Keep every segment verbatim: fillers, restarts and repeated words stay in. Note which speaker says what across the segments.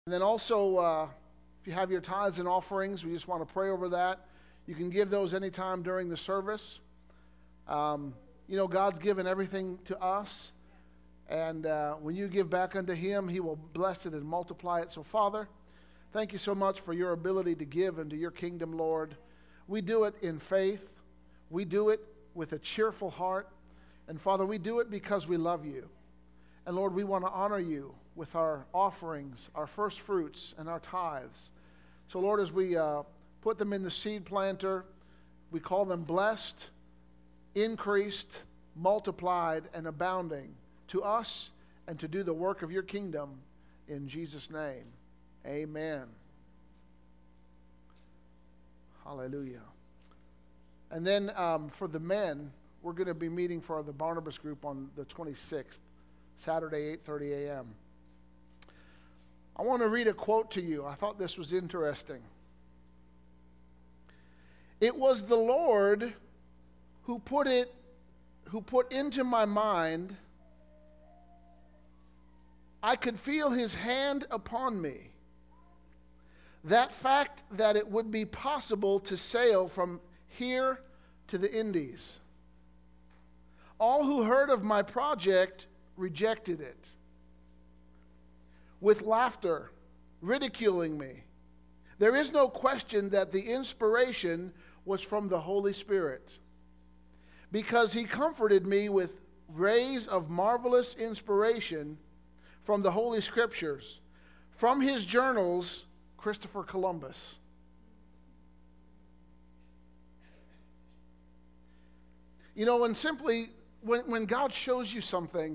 Speaker 1: And then also, uh, if you have your tithes and offerings, we just want to pray over that. You can give those anytime during the service. Um, you know, God's given everything to us. And uh, when you give back unto Him, He will bless it and multiply it. So, Father, thank you so much for your ability to give into your kingdom, Lord. We do it in faith. We do it with a cheerful heart. And, Father, we do it because we love you. And, Lord, we want to honor you with our offerings, our first fruits, and our tithes. So, Lord, as we uh, put them in the seed planter, we call them blessed, increased, multiplied, and abounding to us and to do the work of your kingdom in Jesus' name. Amen. Hallelujah. And then um, for the men, we're going to be meeting for the Barnabas group on the twenty-sixth, Saturday, eight thirty a.m. I want to read a quote to you. I thought this was interesting. It was the Lord who put it, who put into my mind, I could feel His hand upon me. That fact that it would be possible to sail from here to the Indies. All who heard of my project rejected it with laughter, ridiculing me. There is no question that the inspiration was from the Holy Spirit, because He comforted me with rays of marvelous inspiration from the Holy Scriptures, from his journals, Christopher Columbus. You know, and simply, when, when God shows you something,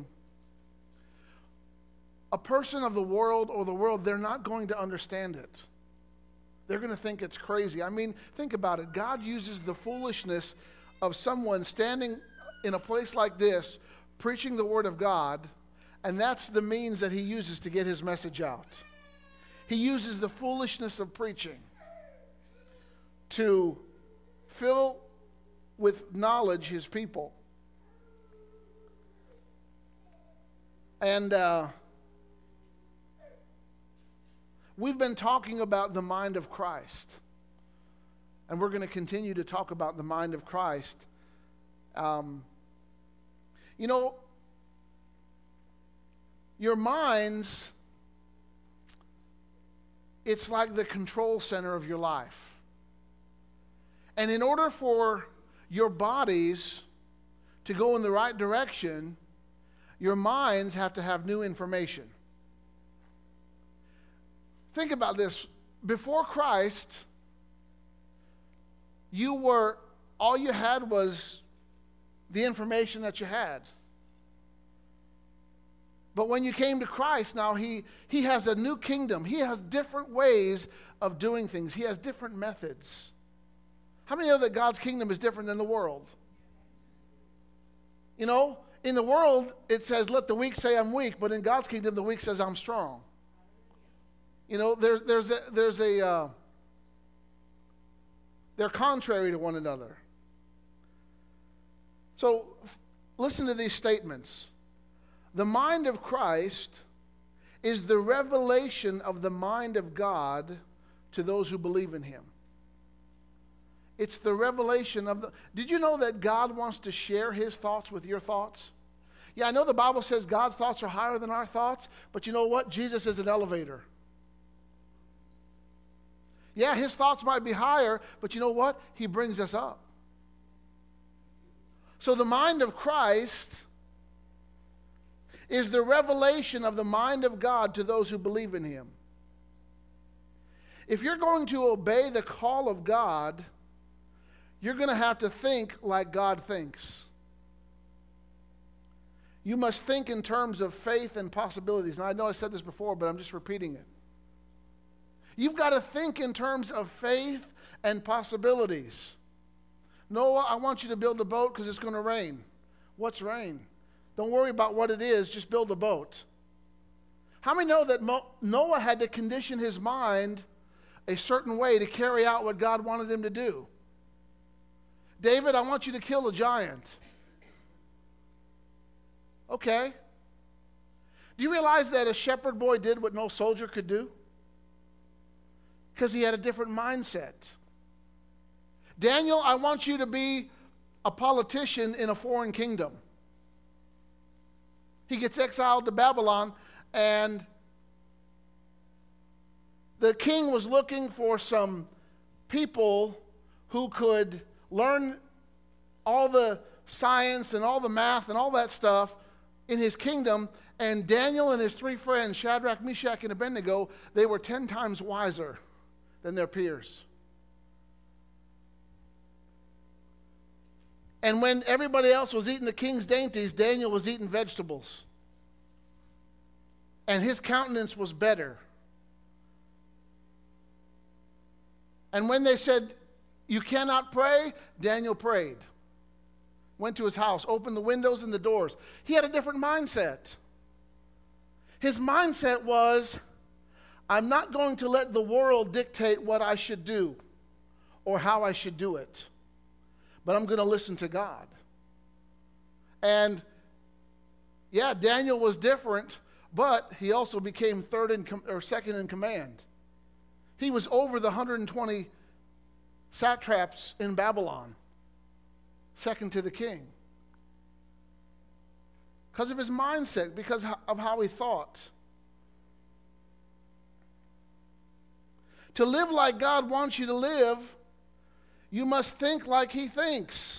Speaker 1: a person of the world or the world, they're not going to understand it. They're going to think it's crazy. I mean, think about it. God uses the foolishness of someone standing in a place like this, preaching the Word of God, and that's the means that He uses to get His message out. He uses the foolishness of preaching to fill with knowledge His people. And uh, we've been talking about the mind of Christ. And we're going to continue to talk about the mind of Christ. Um, you know, your minds, it's like the control center of your life. And in order for your bodies to go in the right direction, your minds have to have new information. Think about this. Before Christ, you were, all you had was the information that you had. But when you came to Christ, now he, he has a new kingdom. He has different ways of doing things. He has different methods. How many know that God's kingdom is different than the world? You know, in the world, it says, let the weak say I'm weak. But in God's kingdom, the weak says I'm strong. You know, there's, there's a, there's a uh, they're contrary to one another. So, f- listen to these statements. The mind of Christ is the revelation of the mind of God to those who believe in Him. It's the revelation of the... Did you know that God wants to share His thoughts with your thoughts? Yeah, I know the Bible says God's thoughts are higher than our thoughts, but you know what? Jesus is an elevator. Yeah, His thoughts might be higher, but you know what? He brings us up. So the mind of Christ is the revelation of the mind of God to those who believe in Him. If you're going to obey the call of God, you're going to have to think like God thinks. You must think in terms of faith and possibilities. And I know I said this before, but I'm just repeating it. You've got to think in terms of faith and possibilities. Noah, I want you to build a boat because it's going to rain. What's rain? Don't worry about what it is, just build a boat. How many know that Mo- Noah had to condition his mind a certain way to carry out what God wanted him to do? David, I want you to kill a giant. Okay. Do you realize that a shepherd boy did what no soldier could do? Because he had a different mindset. Daniel, I want you to be a politician in a foreign kingdom. He gets exiled to Babylon, and the king was looking for some people who could learn all the science and all the math and all that stuff in his kingdom. And Daniel and his three friends, Shadrach, Meshach, and Abednego, they were ten times wiser than their peers. And when everybody else was eating the king's dainties, Daniel was eating vegetables. And his countenance was better. And when they said, you cannot pray, Daniel prayed. Went to his house, opened the windows and the doors. He had a different mindset. His mindset was, I'm not going to let the world dictate what I should do or how I should do it, but I'm going to listen to God. And yeah, Daniel was different, but he also became third in com- or second in command. He was over the one hundred twenty satraps in Babylon, second to the king. Because of his mindset, because of how he thought. To live like God wants you to live, you must think like he thinks.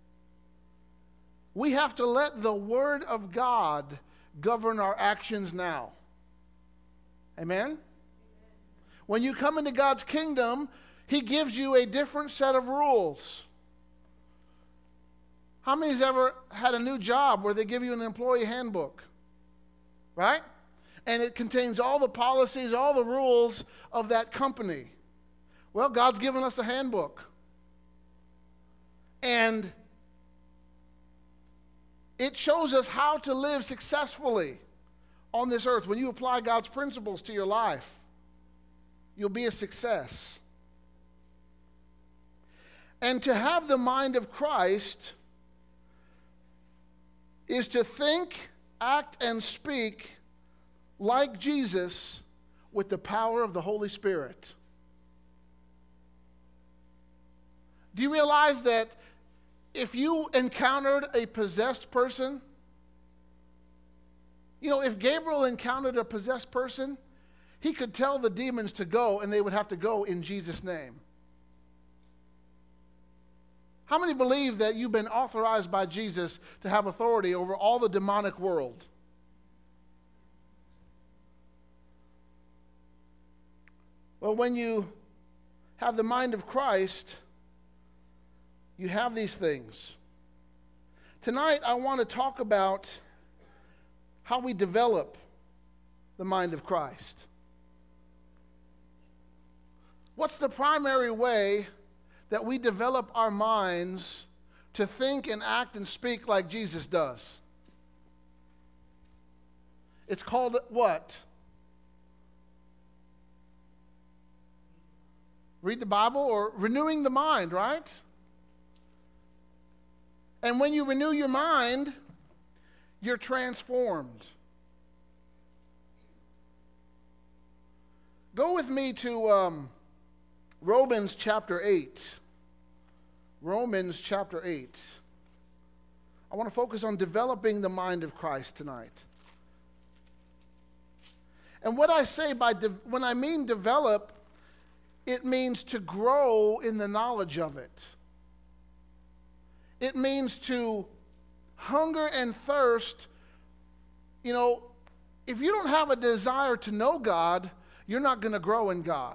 Speaker 1: We have to let the Word of God govern our actions now. Amen? When you come into God's kingdom, he gives you a different set of rules. How many's ever had a new job where they give you an employee handbook? Right? And it contains all the policies, all the rules of that company. Well, God's given us a handbook. And it shows us how to live successfully on this earth. When you apply God's principles to your life, you'll be a success. And to have the mind of Christ is to think, act, and speak like Jesus with the power of the Holy Spirit. Do you realize that if you encountered a possessed person, you know, if Gabriel encountered a possessed person, he could tell the demons to go, and they would have to go in Jesus' name. How many believe that you've been authorized by Jesus to have authority over all the demonic world? Well, when you have the mind of Christ, you have these things. Tonight, I want to talk about how we develop the mind of Christ. What's the primary way that we develop our minds to think and act and speak like Jesus does? It's called what? Read the Bible, or renewing the mind, right? And when you renew your mind, you're transformed. Go with me to um, Romans chapter eight. Romans chapter eight. I want to focus on developing the mind of Christ tonight. And what I say by, de- when I mean develop, it means to grow in the knowledge of it. It means to hunger and thirst. You know, if you don't have a desire to know God, you're not going to grow in God.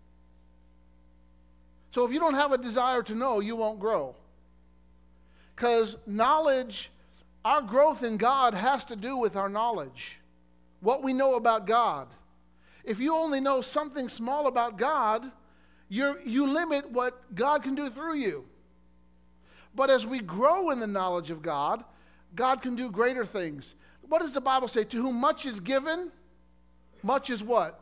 Speaker 1: So if you don't have a desire to know, you won't grow. Because knowledge, our growth in God has to do with our knowledge. What we know about God. If you only know something small about God, you're, you limit what God can do through you. But as we grow in the knowledge of God, God can do greater things. What does the Bible say? To whom much is given, much is what?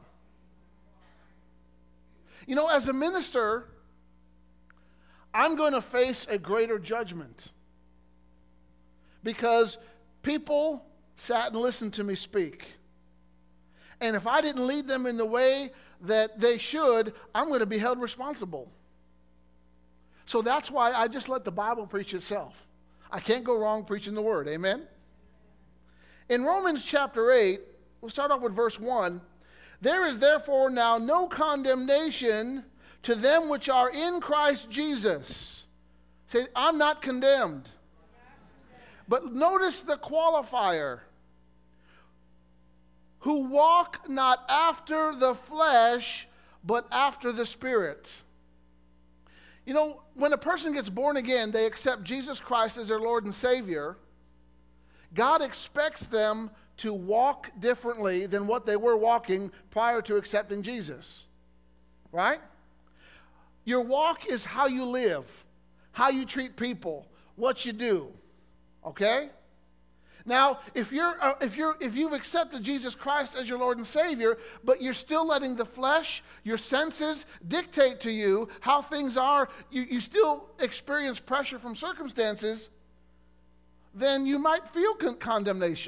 Speaker 1: You know, as a minister, I'm going to face a greater judgment. Because people sat and listened to me speak. And if I didn't lead them in the way that they should, I'm going to be held responsible. So that's why I just let the Bible preach itself. I can't go wrong preaching the word. Amen? In Romans chapter eight, we'll start off with verse one. There is therefore now no condemnation to them which are in Christ Jesus. Say, I'm not condemned. But notice the qualifier. Who walk not after the flesh, but after the Spirit. You know, when a person gets born again, they accept Jesus Christ as their Lord and Savior. God expects them to walk differently than what they were walking prior to accepting Jesus. Right? Your walk is how you live, how you treat people, what you do. Okay? Now, if you're uh, if you're if you've accepted Jesus Christ as your Lord and Savior, but you're still letting the flesh, your senses dictate to you how things are, you, you still experience pressure from circumstances, then you might feel con- condemnation.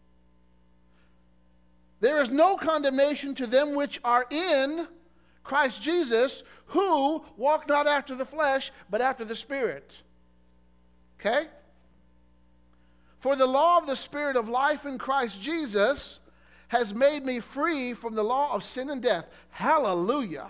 Speaker 1: There is no condemnation to them which are in Christ Jesus, who walk not after the flesh, but after the Spirit. Okay? For the law of the Spirit of life in Christ Jesus has made me free from the law of sin and death. Hallelujah.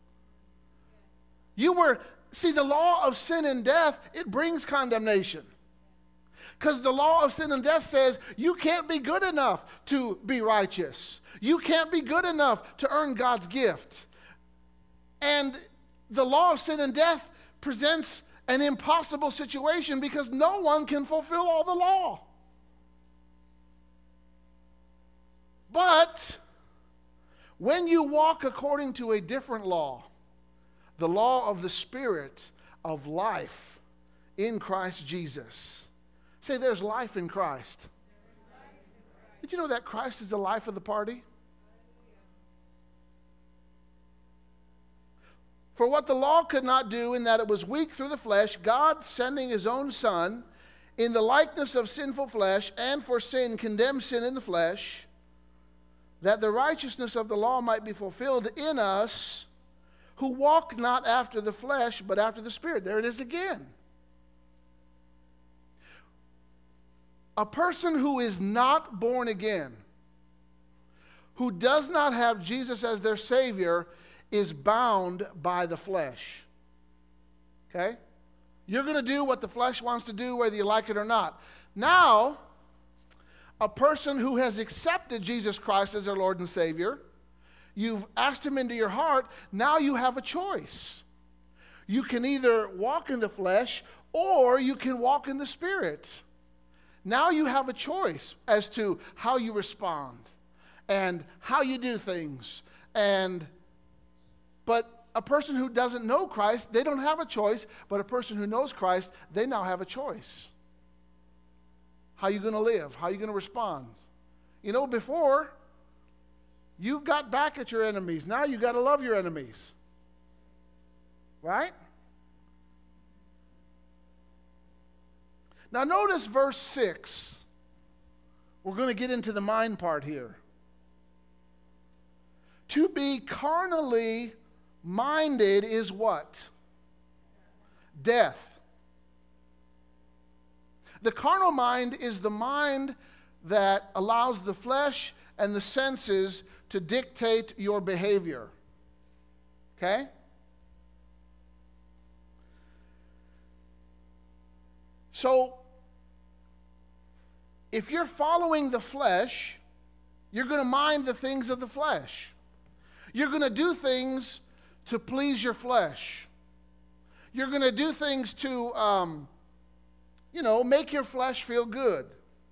Speaker 1: You were, see, the law of sin and death, it brings condemnation. Because the law of sin and death says you can't be good enough to be righteous. You can't be good enough to earn God's gift. And the law of sin and death presents an impossible situation because no one can fulfill all the law. But when you walk according to a different law, the law of the Spirit of life in Christ Jesus. Say, there's life in Christ. Did you know that Christ is the life of the party? For what the law could not do, in that it was weak through the flesh, God sending his own Son in the likeness of sinful flesh, and for sin condemned sin in the flesh, that the righteousness of the law might be fulfilled in us, who walk not after the flesh, but after the Spirit. There it is again. A person who is not born again, who does not have Jesus as their Savior, is bound by the flesh. Okay? You're going to do what the flesh wants to do, whether you like it or not. Now, a person who has accepted Jesus Christ as their Lord and Savior, you've asked him into your heart, now you have a choice. You can either walk in the flesh or you can walk in the Spirit. Now you have a choice as to how you respond and how you do things. And but a person who doesn't know Christ, they don't have a choice. But a person who knows Christ, they now have a choice. How are you going to live? How are you going to respond? You know, before, you got back at your enemies. Now you got to love your enemies. Right? Now notice verse six. We're going to get into the mind part here. To be carnally minded is what? Death. The carnal mind is the mind that allows the flesh and the senses to dictate your behavior. Okay? So, if you're following the flesh, you're going to mind the things of the flesh. You're going to do things to please your flesh. You're going to do things to, um, you know, make your flesh feel good.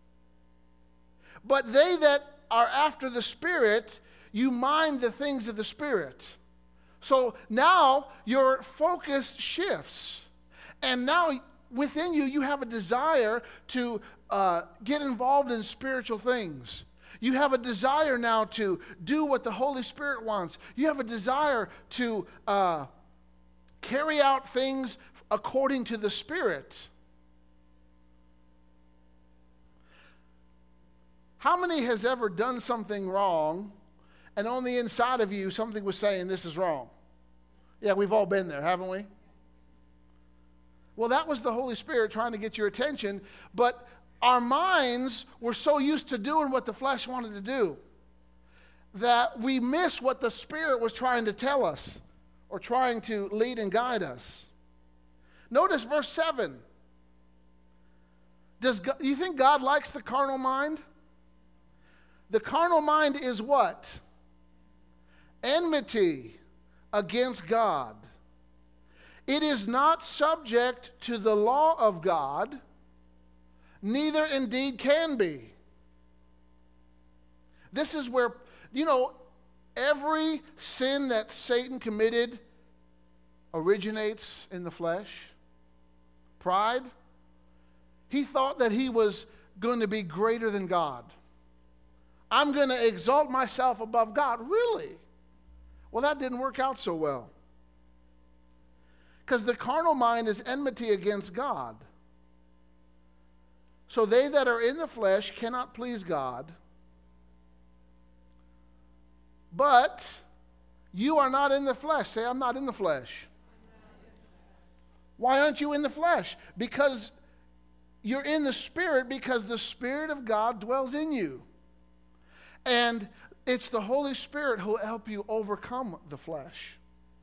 Speaker 1: But they that are after the Spirit, you mind the things of the Spirit. So now your focus shifts. And now within you, you have a desire to uh, get involved in spiritual things. You have a desire now to do what the Holy Spirit wants. You have a desire to uh, carry out things according to the Spirit. How many has ever done something wrong and on the inside of you, something was saying, this is wrong. Yeah, we've all been there, haven't we? Well, that was the Holy Spirit trying to get your attention, but our minds were so used to doing what the flesh wanted to do that we miss what the Spirit was trying to tell us or trying to lead and guide us. Notice verse seven. Does God, you think God likes the carnal mind? The carnal mind is what? Enmity against God. It is not subject to the law of God, neither indeed can be. This is where, you know, every sin that Satan committed originates in the flesh. Pride. He thought that he was going to be greater than God. I'm going to exalt myself above God. Really? Well, that didn't work out so well. Because the carnal mind is enmity against God. So they that are in the flesh cannot please God. But you are not in the flesh. Say, I'm not in the flesh. Why aren't you in the flesh? Because you're in the Spirit, because the Spirit of God dwells in you. And it's the Holy Spirit who will help you overcome the flesh.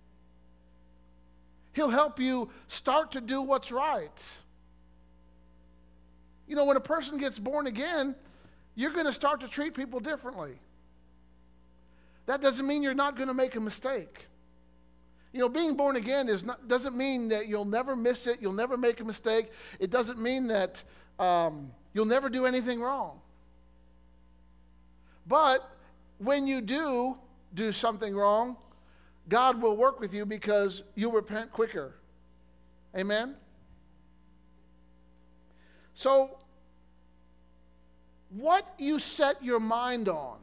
Speaker 1: He'll help you start to do what's right. You know, when a person gets born again, you're going to start to treat people differently. That doesn't mean you're not going to make a mistake. You know, being born again is not, doesn't mean that you'll never miss it, you'll never make a mistake. It doesn't mean that um, you'll never do anything wrong. But when you do do something wrong, God will work with you because you'll repent quicker. Amen? So, what you set your mind on,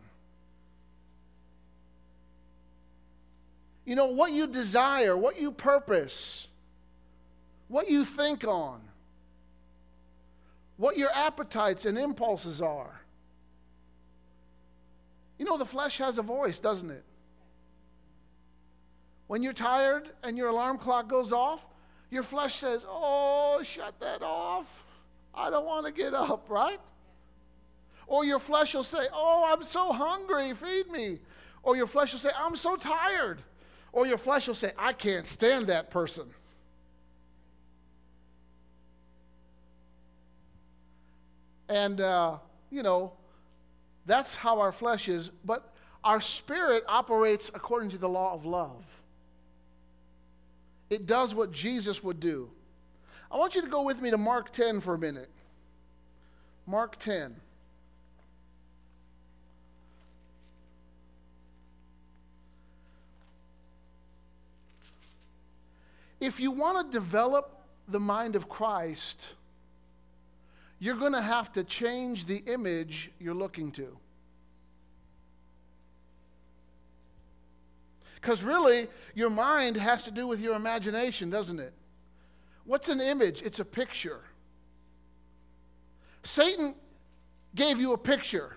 Speaker 1: you know, what you desire, what you purpose, what you think on, what your appetites and impulses are. You know, the flesh has a voice, doesn't it? When you're tired and your alarm clock goes off, your flesh says, oh, shut that off. I don't want to get up, right? Or your flesh will say, oh, I'm so hungry, feed me. Or your flesh will say, I'm so tired. Or your flesh will say, I can't stand that person. And, uh, you know, that's how our flesh is. But our spirit operates according to the law of love. It does what Jesus would do. I want you to go with me to Mark ten for a minute. Mark ten. If you want to develop the mind of Christ, you're going to have to change the image you're looking to. Because really, your mind has to do with your imagination, doesn't it? What's an image? It's a picture. Satan gave you a picture.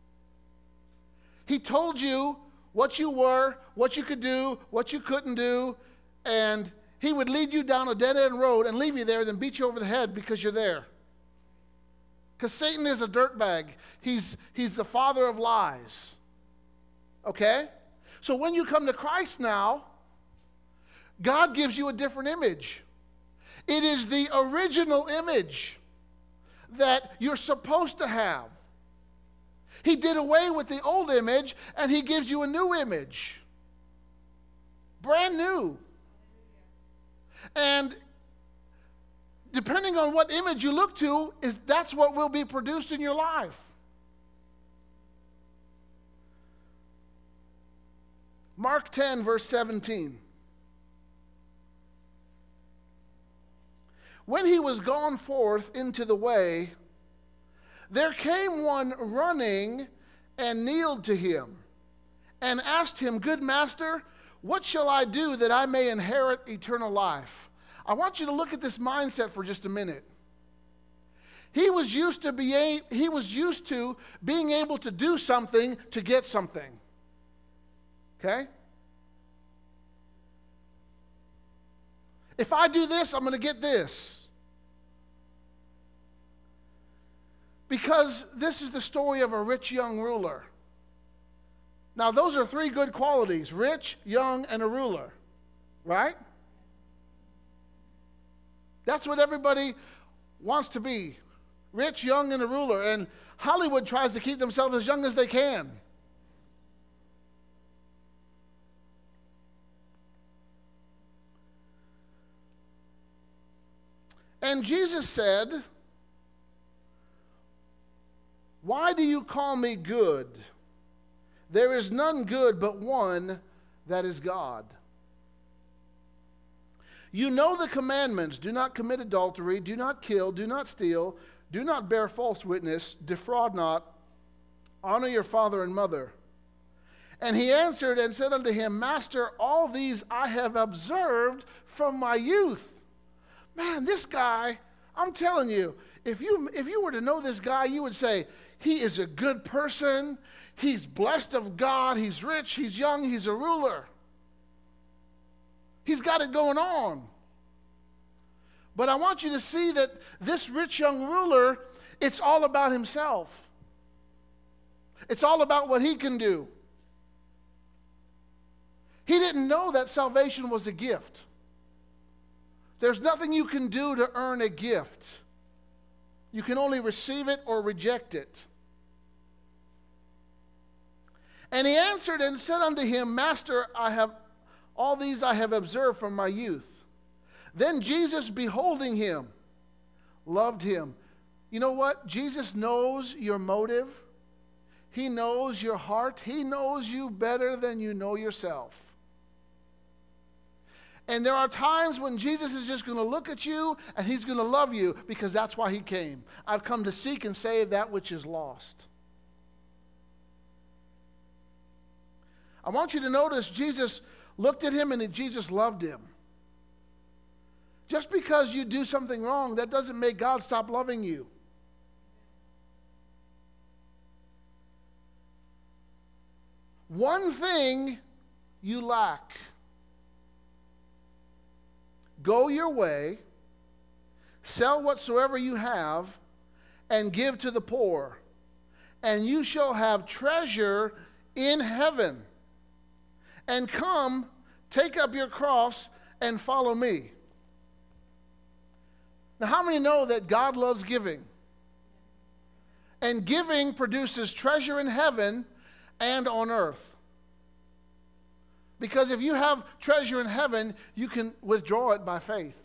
Speaker 1: He told you what you were, what you could do, what you couldn't do, and he would lead you down a dead-end road and leave you there, then beat you over the head because you're there. Because Satan is a dirtbag. He's, he's the father of lies. Okay? So when you come to Christ now, God gives you a different image. It is the original image that you're supposed to have. He did away with the old image, and he gives you a new image. Brand new. And depending on what image you look to, is that's what will be produced in your life. Mark ten, verse seventeen. When he was gone forth into the way, there came one running and kneeled to him and asked him, Good master, what shall I do that I may inherit eternal life? I want you to look at this mindset for just a minute. He was used to be, he was used to being able to do something to get something. Okay? If I do this, I'm going to get this. Because this is the story of a rich young ruler. Now, those are three good qualities: rich, young, and a ruler. Right? That's what everybody wants to be. Rich, young, and a ruler. And Hollywood tries to keep themselves as young as they can. And Jesus said, "Why do you call me good? There is none good but one, that is God. You know the commandments: do not commit adultery, do not kill, do not steal, do not bear false witness, defraud not, honor your father and mother." And he answered and said unto him, "Master, all these I have observed from my youth." Man, this guy, I'm telling you, if you if you were to know this guy, you would say, he is a good person, he's blessed of God, he's rich, he's young, he's a ruler. He's got it going on. But I want you to see that this rich young ruler, it's all about himself. It's all about what he can do. He didn't know that salvation was a gift. There's nothing you can do to earn a gift. You can only receive it or reject it. And he answered and said unto him, "Master, I have all these I have observed from my youth." Then Jesus, beholding him, loved him. You know what? Jesus knows your motive. He knows your heart. He knows you better than you know yourself. And there are times when Jesus is just going to look at you and he's going to love you, because that's why he came. I've come to seek and save that which is lost. I want you to notice Jesus looked at him and Jesus loved him. Just because you do something wrong, that doesn't make God stop loving you. One thing you lack. Go your way, sell whatsoever you have, and give to the poor, and you shall have treasure in heaven. And come, take up your cross, and follow me. Now, how many know that God loves giving? And giving produces treasure in heaven and on earth. Because if you have treasure in heaven, you can withdraw it by faith.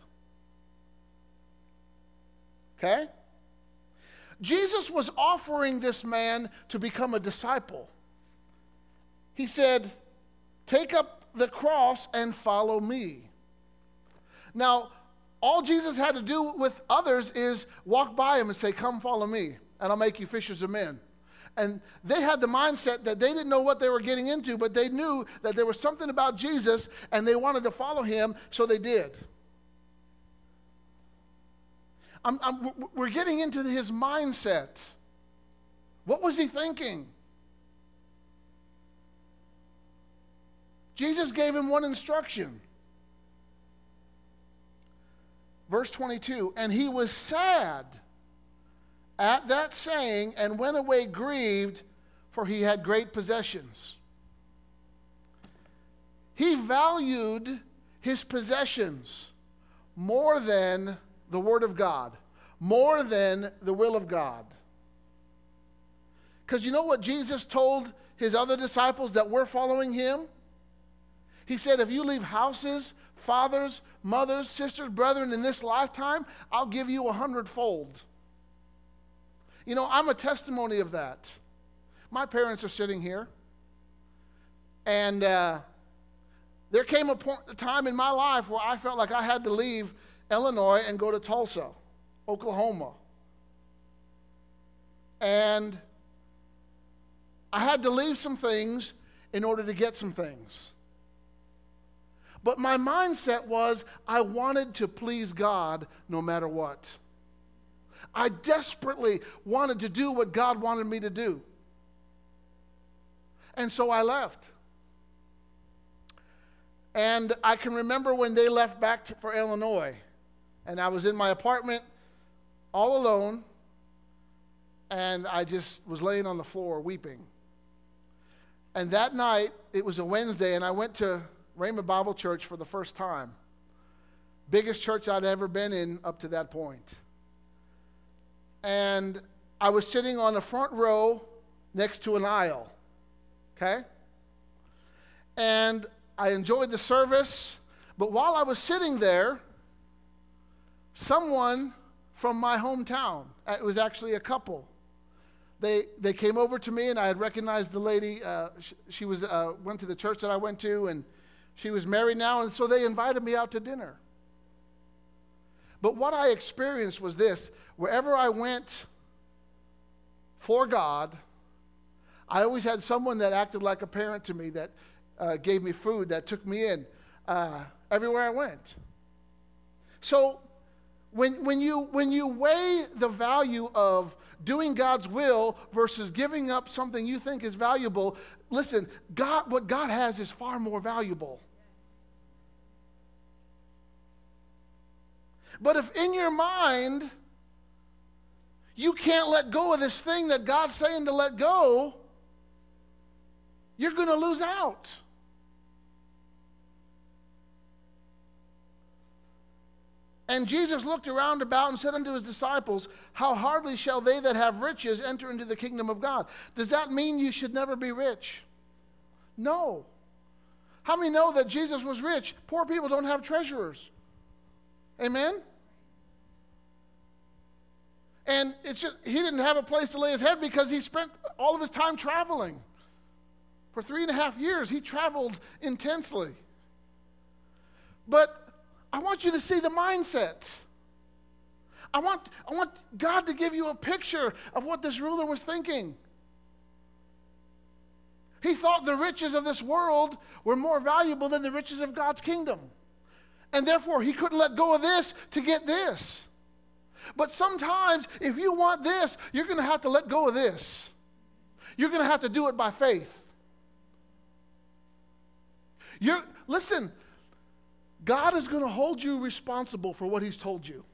Speaker 1: Okay? Jesus was offering this man to become a disciple. He said, "Take up the cross and follow me." Now, all Jesus had to do with others is walk by him and say, "Come follow me, and I'll make you fishers of men." And they had the mindset that they didn't know what they were getting into, but they knew that there was something about Jesus, and they wanted to follow him, so they did. I'm, I'm, we're getting into his mindset. What was he thinking? Jesus gave him one instruction. Verse twenty-two, and he was sad at that saying, and went away grieved, for he had great possessions. He valued his possessions more than the Word of God, more than the will of God. Because you know what Jesus told his other disciples that were following him? He said, if you leave houses, fathers, mothers, sisters, brethren in this lifetime, I'll give you a hundredfold. You know, I'm a testimony of that. My parents are sitting here. And uh, there came a, point, a time in my life where I felt like I had to leave Illinois and go to Tulsa, Oklahoma. And I had to leave some things in order to get some things. But my mindset was I wanted to please God no matter what. I desperately wanted to do what God wanted me to do. And so I left. And I can remember when they left back to, for Illinois. And I was in my apartment all alone. And I just was laying on the floor weeping. And that night, it was a Wednesday, and I went to Rhema Bible Church for the first time. Biggest church I'd ever been in up to that point. And I was sitting on the front row next to an aisle. Okay? And I enjoyed the service, but while I was sitting there, someone from my hometown, it was actually a couple, they they came over to me, and I had recognized the lady. Uh, she, she was uh, went to the church that I went to, and she was married now, and so they invited me out to dinner. But what I experienced was this: wherever I went for God, I always had someone that acted like a parent to me, that uh, gave me food, that took me in uh, everywhere I went. So when when you when you weigh the value of doing God's will versus giving up something you think is valuable, listen, God, what God has is far more valuable. But if in your mind you can't let go of this thing that God's saying to let go, you're going to lose out. And Jesus looked around about and said unto his disciples, how hardly shall they that have riches enter into the kingdom of God? Does that mean you should never be rich? No. How many know that Jesus was rich? Poor people don't have treasurers. Amen? And it's just, he didn't have a place to lay his head because he spent all of his time traveling. For three and a half years, he traveled intensely. But I want you to see the mindset. I want, I want God to give you a picture of what this ruler was thinking. He thought the riches of this world were more valuable than the riches of God's kingdom. And therefore, he couldn't let go of this to get this. But sometimes, if you want this, you're going to have to let go of this. You're going to have to do it by faith. You're, listen, God is going to hold you responsible for what he's told you.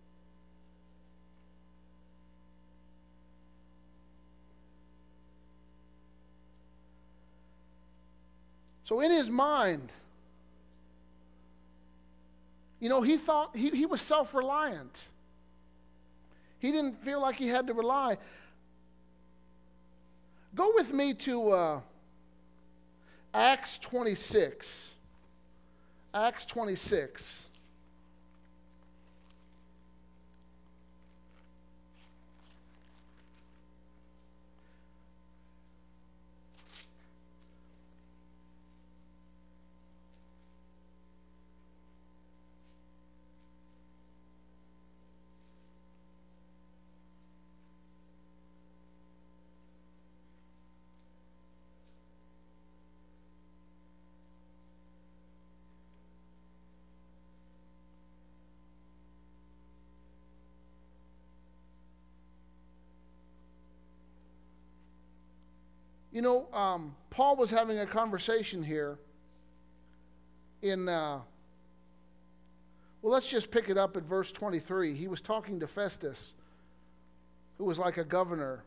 Speaker 1: So in his mind, you know, he thought he, he was self-reliant. He didn't feel like he had to rely. Go with me to uh, Acts twenty-six. Acts twenty-six. You know, um, Paul was having a conversation here in, uh, well, let's just pick it up at verse twenty-three. He was talking to Festus, who was like a governor.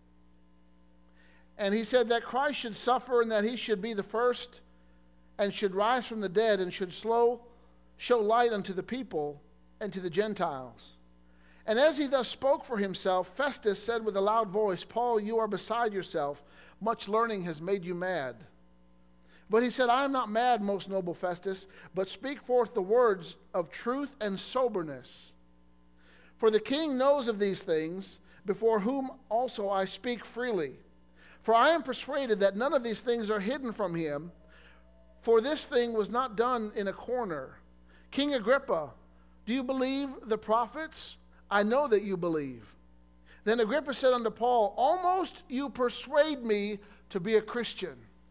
Speaker 1: And he said that Christ should suffer and that he should be the first and should rise from the dead and should slow, show light unto the people and to the Gentiles. And as he thus spoke for himself, Festus said with a loud voice, Paul, you are beside yourself. Much learning has made you mad. But he said, I am not mad, most noble Festus, but speak forth the words of truth and soberness. For the king knows of these things, before whom also I speak freely. For I am persuaded that none of these things are hidden from him, for this thing was not done in a corner. King Agrippa, do you believe the prophets? I know that you believe. Then Agrippa said unto Paul, almost you persuade me to be a Christian.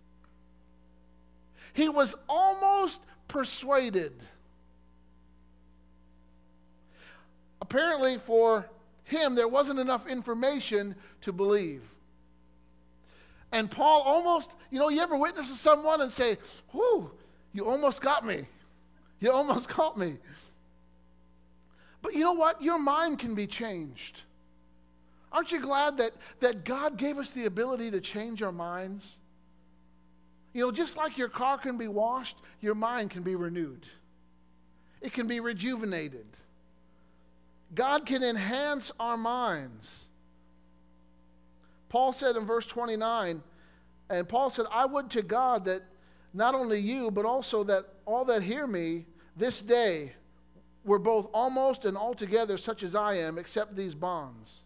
Speaker 1: He was almost persuaded. Apparently for him, there wasn't enough information to believe. And Paul almost, you know, you ever witness to someone and say, whew, You almost got me. You almost caught me. But you know what? Your mind can be changed. Aren't you glad that, that God gave us the ability to change our minds? You know, just like your car can be washed, your mind can be renewed. It can be rejuvenated. God can enhance our minds. Paul said in verse twenty-nine, and Paul said, I would to God that not only you, but also that all that hear me this day were both almost and altogether such as I am, except these bonds.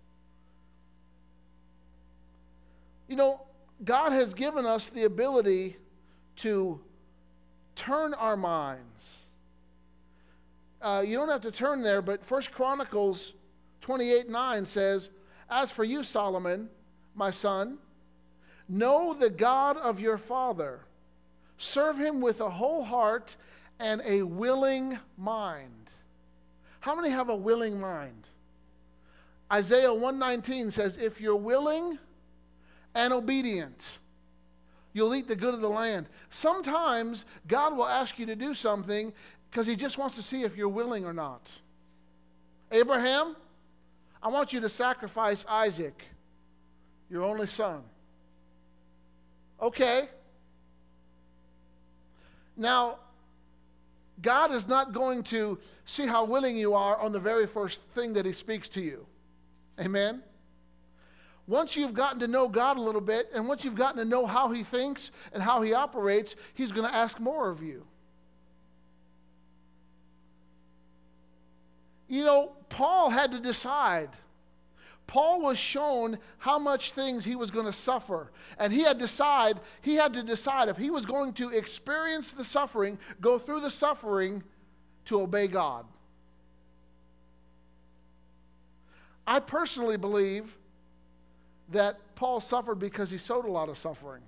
Speaker 1: You know, God has given us the ability to turn our minds. Uh, you don't have to turn there, but First Chronicles twenty-eight nine says, as for you, Solomon, my son, know the God of your father. Serve him with a whole heart and a willing mind. How many have a willing mind? Isaiah one nineteen says, if you're willing and obedient, you'll eat the good of the land. Sometimes God will ask you to do something because he just wants to see if you're willing or not. Abraham, I want you to sacrifice Isaac, your only son. Okay. Now, God is not going to see how willing you are on the very first thing that he speaks to you. Amen? Once you've gotten to know God a little bit, and once you've gotten to know how he thinks and how he operates, he's going to ask more of you. You know, Paul had to decide. Paul was shown how much things he was going to suffer. And he had decide, he had to decide if he was going to experience the suffering, go through the suffering to obey God. I personally believe that Paul suffered because he sowed a lot of suffering.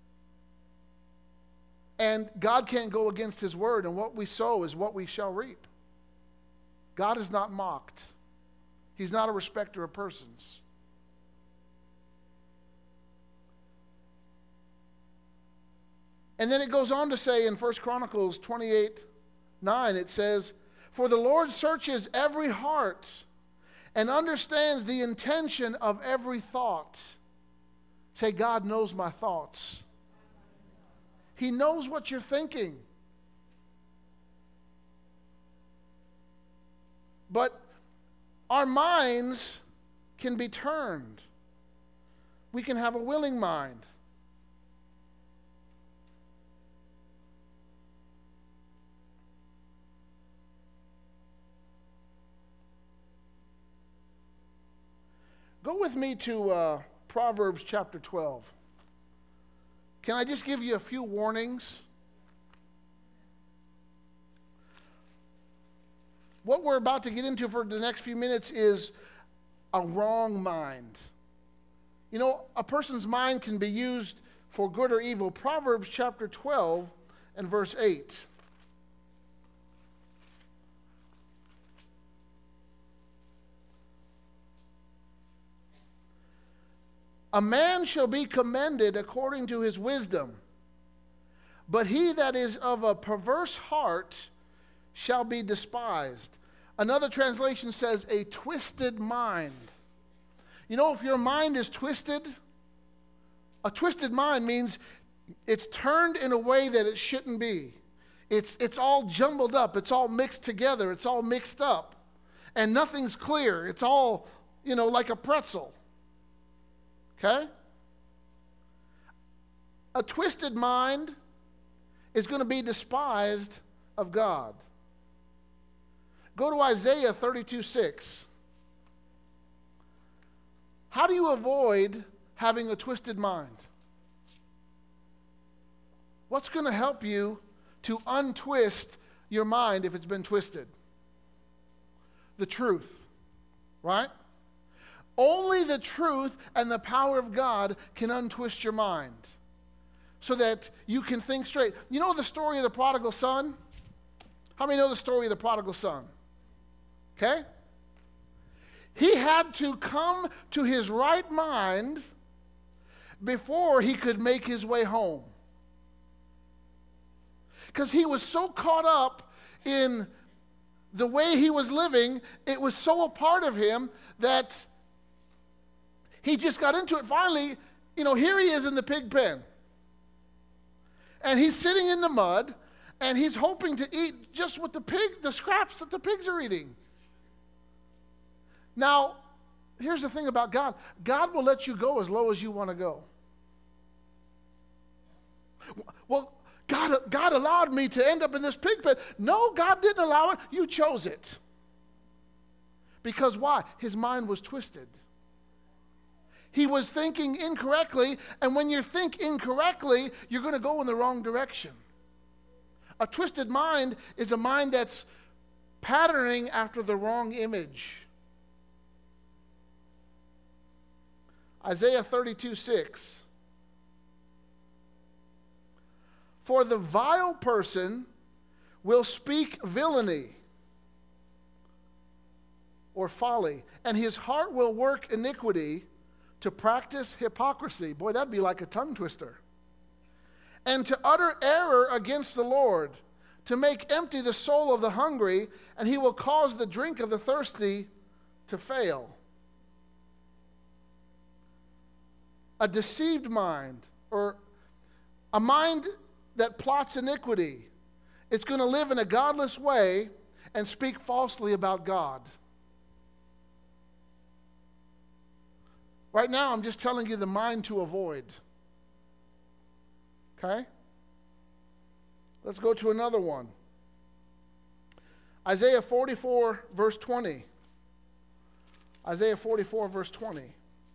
Speaker 1: And God can't go against his word, and what we sow is what we shall reap. God is not mocked. He's not a respecter of persons. And then it goes on to say in First Chronicles twenty-eight nine, it says, for the Lord searches every heart and understands the intention of every thought. Say, God knows my thoughts. He knows what you're thinking. But our minds can be turned. We can have a willing mind. Go with me to uh, Proverbs chapter twelve. Can I just give you a few warnings? What we're about to get into for the next few minutes is a wrong mind. You know, a person's mind can be used for good or evil. Proverbs chapter twelve and verse eight. A man shall be commended according to his wisdom, but he that is of a perverse heart shall be despised. Another translation says a twisted mind. You know, if your mind is twisted, a twisted mind means it's turned in a way that it shouldn't be. It's, it's all jumbled up. It's all mixed together. It's all mixed up. And nothing's clear. It's all, you know, like a pretzel. Okay? A twisted mind is going to be despised of God. Go to Isaiah thirty-two six. How do you avoid having a twisted mind? What's going to help you to untwist your mind if it's been twisted? The truth, right? Only the truth and the power of God can untwist your mind so that you can think straight. You know the story of the prodigal son? How many know the story of the prodigal son? Okay? He had to come to his right mind before he could make his way home. Because he was so caught up in the way he was living, it was so a part of him that he just got into it. Finally, you know, here he is in the pig pen. And he's sitting in the mud, and he's hoping to eat just what the pig, the scraps that the pigs are eating. Now, here's the thing about God. God will let you go as low as you want to go. Well, God, God allowed me to end up in this pig pen. No, God didn't allow it. You chose it. Because why? His mind was twisted. He was thinking incorrectly, and when you think incorrectly, you're going to go in the wrong direction. A twisted mind is a mind that's patterning after the wrong image. Isaiah thirty-two six. For the vile person will speak villainy or folly, and his heart will work iniquity to practice hypocrisy. Boy, that'd be like a tongue twister. And to utter error against the Lord, to make empty the soul of the hungry, and he will cause the drink of the thirsty to fail. A deceived mind, or a mind that plots iniquity, it's going to live in a godless way and speak falsely about God. Right now, I'm just telling you the mind to avoid. Okay? Let's go to another one. Isaiah forty-four, verse twenty. Isaiah forty-four, verse twenty.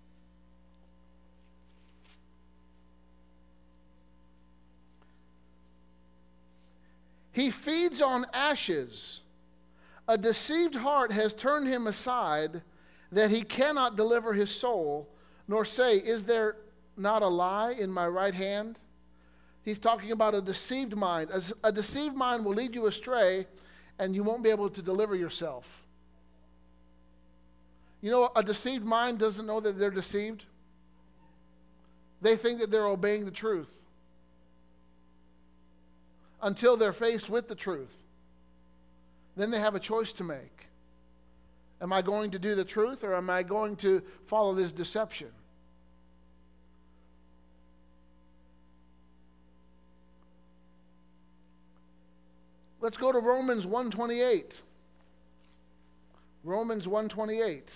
Speaker 1: He feeds on ashes. A deceived heart has turned him aside, that he cannot deliver his soul, nor say, is there not a lie in my right hand? He's talking about a deceived mind. A, a deceived mind will lead you astray, and you won't be able to deliver yourself. You know, a deceived mind doesn't know that they're deceived. They think that they're obeying the truth until they're faced with the truth. Then they have a choice to make. Am I going to do the truth, or am I going to follow this deception? Let's go to Romans one twenty-eight. Romans one twenty-eight.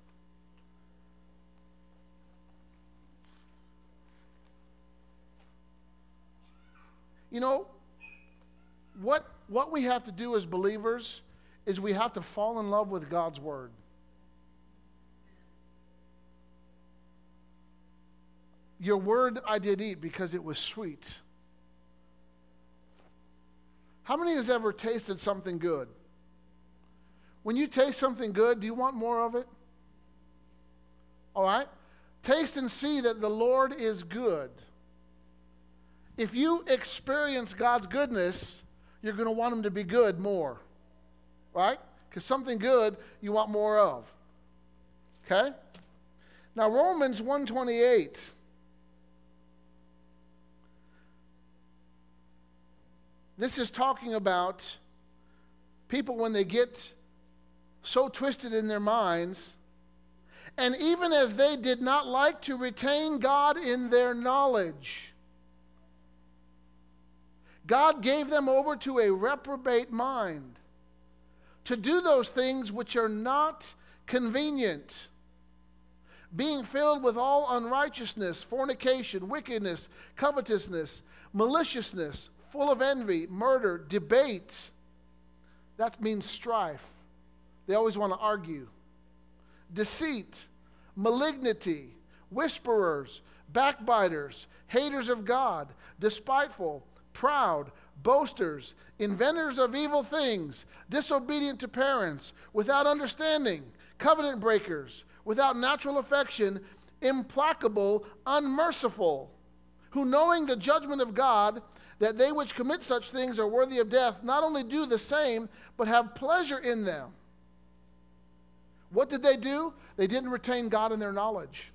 Speaker 1: You know, what, what we have to do as believers is we have to fall in love with God's Word. Your word I did eat because it was sweet. How many has ever tasted something good? When you taste something good, do you want more of it? All right? Taste and see that the Lord is good. If you experience God's goodness, you're going to want Him to be good more. Right? Because something good you want more of. Okay? Now Romans one twenty-eight. This is talking about people when they get so twisted in their minds, and even as they did not like to retain God in their knowledge, God gave them over to a reprobate mind, to do those things which are not convenient, being filled with all unrighteousness, fornication, wickedness, covetousness, maliciousness, full of envy, murder, debate. That means strife. They always want to argue. Deceit, malignity, whisperers, backbiters, haters of God, despiteful, proud, boasters, inventors of evil things, disobedient to parents, without understanding, covenant breakers, without natural affection, implacable, unmerciful, who knowing the judgment of God, that they which commit such things are worthy of death, not only do the same, but have pleasure in them. What did they do? They didn't retain God in their knowledge.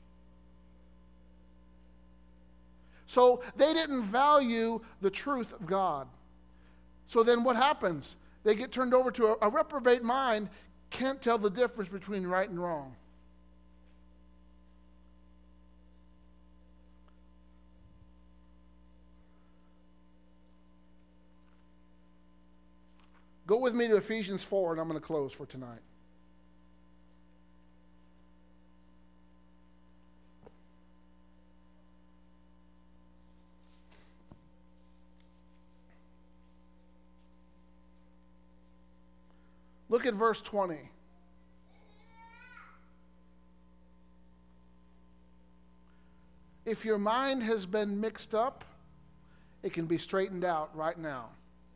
Speaker 1: So they didn't value the truth of God. So then what happens? They get turned over to a, a reprobate mind, can't tell the difference between right and wrong. Go with me to Ephesians four, and I'm going to close for tonight. Look at verse twenty. If your mind has been mixed up, it can be straightened out right now.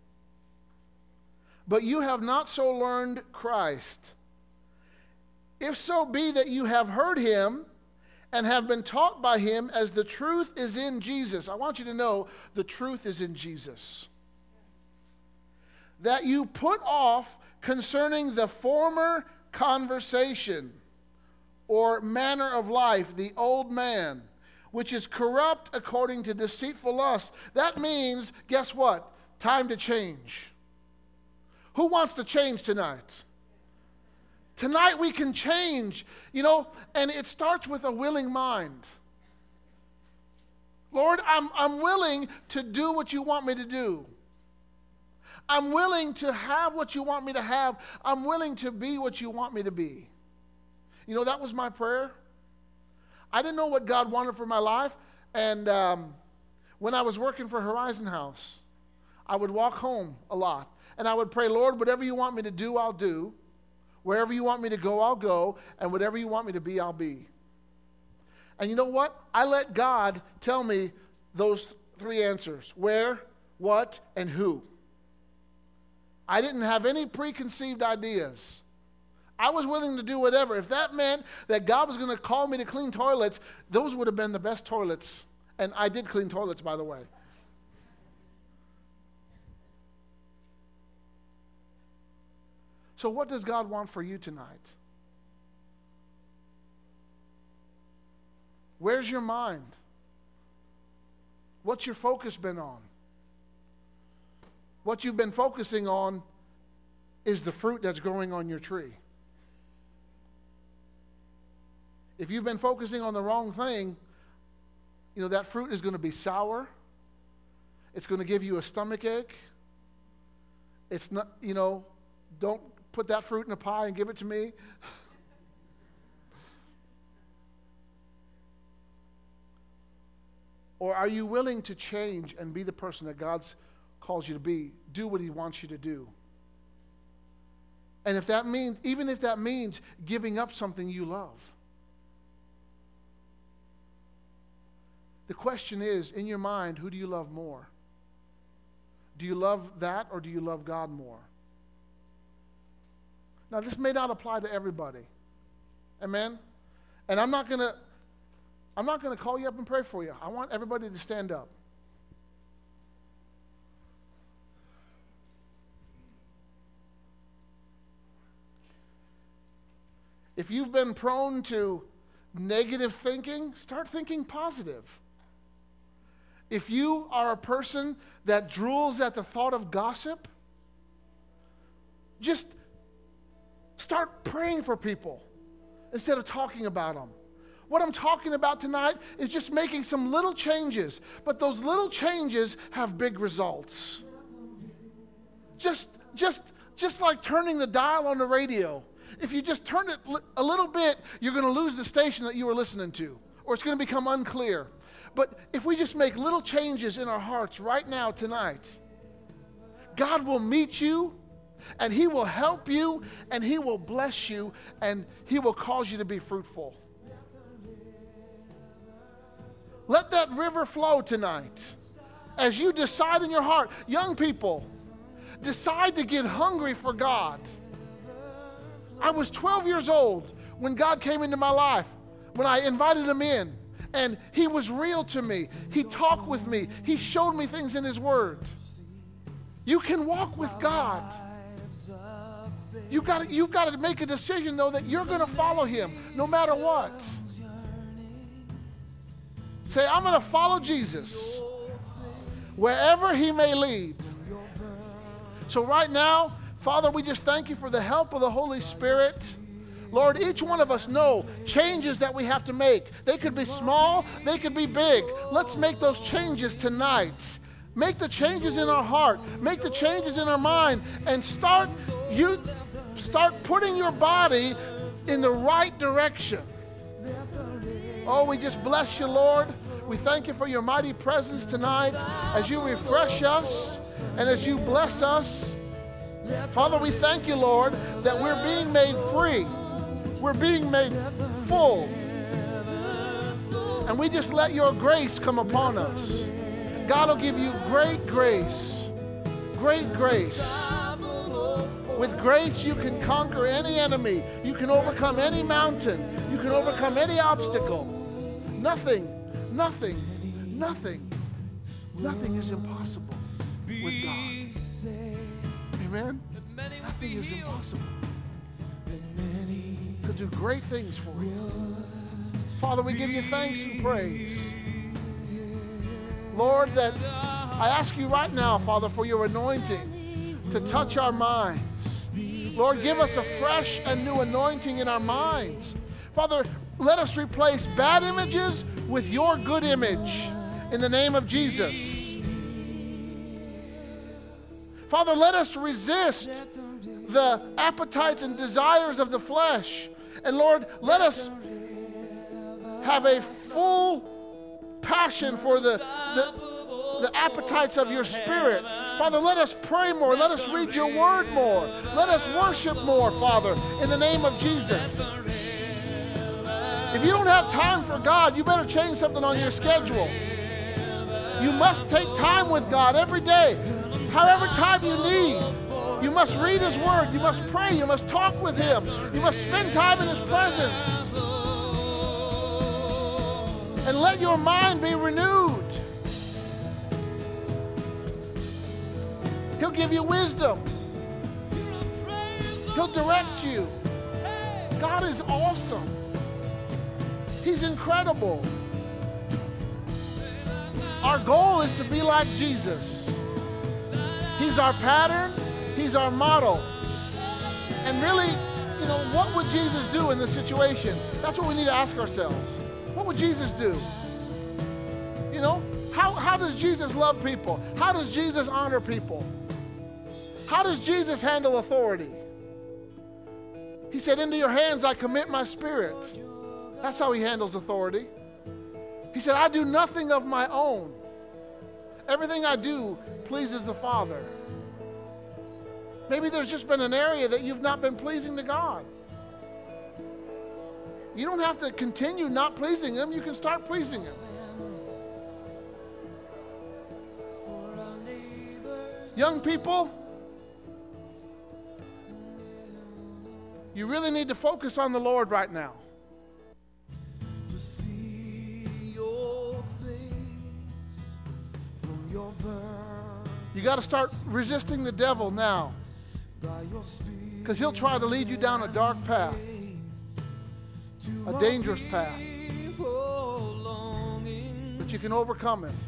Speaker 1: But you have not so learned Christ. If so be that you have heard him and have been taught by him as the truth is in Jesus. I want you to know the truth is in Jesus. That you put off concerning the former conversation or manner of life, the old man, which is corrupt according to deceitful lust. That means, guess what? Time to change. Who wants to change tonight? Tonight we can change, you know, and it starts with a willing mind. Lord, I'm, I'm willing to do what you want me to do. I'm willing to have what you want me to have. I'm willing to be what you want me to be. You know, that was my prayer. I didn't know what God wanted for my life. And um, when I was working for Horizon House, I would walk home a lot. And I would pray, Lord, whatever you want me to do, I'll do. Wherever you want me to go, I'll go. And whatever you want me to be, I'll be. And you know what? I let God tell me those three answers. Where, what, and who. I didn't have any preconceived ideas. I was willing to do whatever. If that meant that God was going to call me to clean toilets, those would have been the best toilets. And I did clean toilets, by the way. So what does God want for you tonight? Where's your mind? What's your focus been on? What you've been focusing on is the fruit that's growing on your tree. If you've been focusing on the wrong thing, you know, that fruit is going to be sour. It's going to give you a stomach ache. It's not, you know, don't put that fruit in a pie and give it to me. Or are you willing to change and be the person that God calls you to be? Do what he wants you to do. And if that means, even if that means giving up something you love. The question is, in your mind, who do you love more? Do you love that or do you love God more? Now, this may not apply to everybody. Amen? And I'm not going to I'm not going to call you up and pray for you. I want everybody to stand up. If you've been prone to negative thinking, start thinking positive. If you are a person that drools at the thought of gossip, just start praying for people instead of talking about them. What I'm talking about tonight is just making some little changes, but those little changes have big results. Just, just, just like turning the dial on the radio. If you just turn it a little bit, you're going to lose the station that you were listening to, or it's going to become unclear. But if we just make little changes in our hearts right now, tonight, God will meet you, and he will help you, and he will bless you, and he will cause you to be fruitful. Let that river flow tonight. As you decide in your heart, young people, decide to get hungry for God. I was twelve years old when God came into my life, when I invited him in, and he was real to me. He talked with me. He showed me things in his word. You can walk with God. You've got to, you've got to make a decision, though, that you're going to follow him no matter what. Say, I'm going to follow Jesus wherever he may lead. So right now, Father, we just thank you for the help of the Holy Spirit. Lord, each one of us know changes that we have to make. They could be small, they could be big. Let's make those changes tonight. Make the changes in our heart. Make the changes in our mind. And start, you, start putting your body in the right direction. Oh, we just bless you, Lord. We thank you for your mighty presence tonight as you refresh us and as you bless us. Father, we thank you, Lord, that we're being made free. We're being made full. And we just let your grace come upon us. God will give you great grace. Great grace. With grace, you can conquer any enemy. You can overcome any mountain. You can overcome any obstacle. Nothing, nothing, nothing, nothing is impossible with God. Amen? Nothing is impossible. He'll do great things for you. Father, we give you thanks and praise. Lord, that I ask you right now, Father, for your anointing to touch our minds. Lord, give us a fresh and new anointing in our minds. Father, let us replace bad images with your good image in the name of Jesus. Father, let us resist the appetites and desires of the flesh. And Lord, let us have a full passion for the, the, the appetites of your spirit. Father, let us pray more. Let us read your word more. Let us worship more, Father, in the name of Jesus. If you don't have time for God, you better change something on your schedule. You must take time with God every day. However time you need. You must read his word. You must pray. You must talk with him. You must spend time in his presence. And let your mind be renewed. He'll give you wisdom. He'll direct you. God is awesome. He's incredible. Our goal is to be like Jesus. He's our pattern. He's our model. And really, you know, what would Jesus do in this situation? That's what we need to ask ourselves. What would Jesus do? You know, how, how does Jesus love people? How does Jesus honor people? How does Jesus handle authority? He said, into your hands I commit my spirit. That's how he handles authority. He said, I do nothing of my own. Everything I do pleases the Father. Maybe there's just been an area that you've not been pleasing to God. You don't have to continue not pleasing him. You can start pleasing him. Young people, you really need to focus on the Lord right now. You got to start resisting the devil now, because he'll try to lead you down a dark path, a dangerous path, but you can overcome it.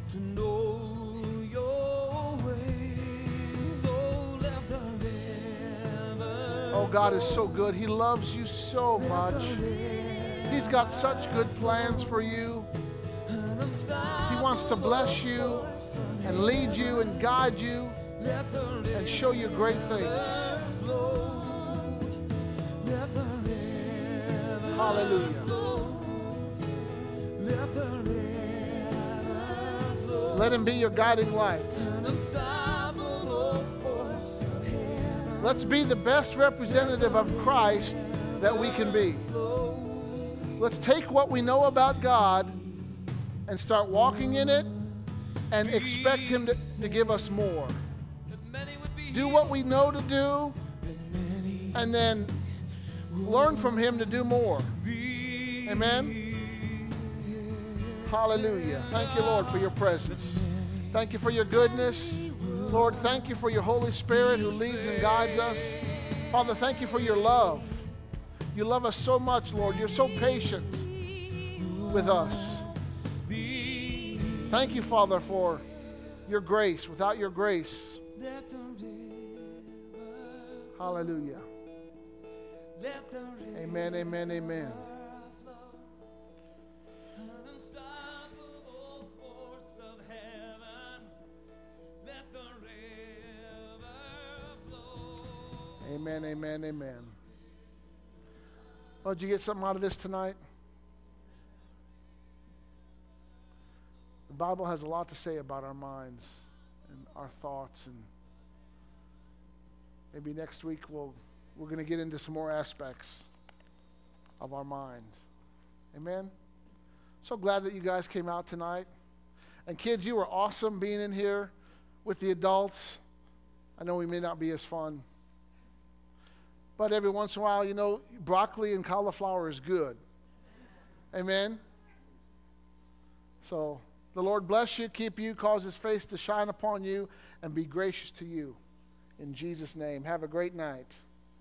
Speaker 1: Oh, God is so good. He loves you so much. He's got such good plans for you. He wants to bless you and lead you and guide you and show you great things. Hallelujah. Let him be your guiding light. Let's be the best representative of Christ that we can be. Let's take what we know about God and start walking in it and expect him to, to give us more. Do what we know to do and then learn from him to do more. Amen? Hallelujah. Thank you, Lord, for your presence. Thank you for your goodness. Lord, thank you for your Holy Spirit who leads and guides us. Father, thank you for your love. You love us so much, Lord. You're so patient with us. Thank you, Father, for your grace. Without your grace, Hallelujah. Amen, amen, amen. Amen, amen, amen. Oh, did you get something out of this tonight? The Bible has a lot to say about our minds and our thoughts, and maybe next week we'll, we're going to get into some more aspects of our mind. Amen? So glad that you guys came out tonight. And kids, you were awesome being in here with the adults. I know we may not be as fun. But every once in a while, you know, broccoli and cauliflower is good. Amen? So the Lord bless you, keep you, cause his face to shine upon you, and be gracious to you. In Jesus' name, have a great night.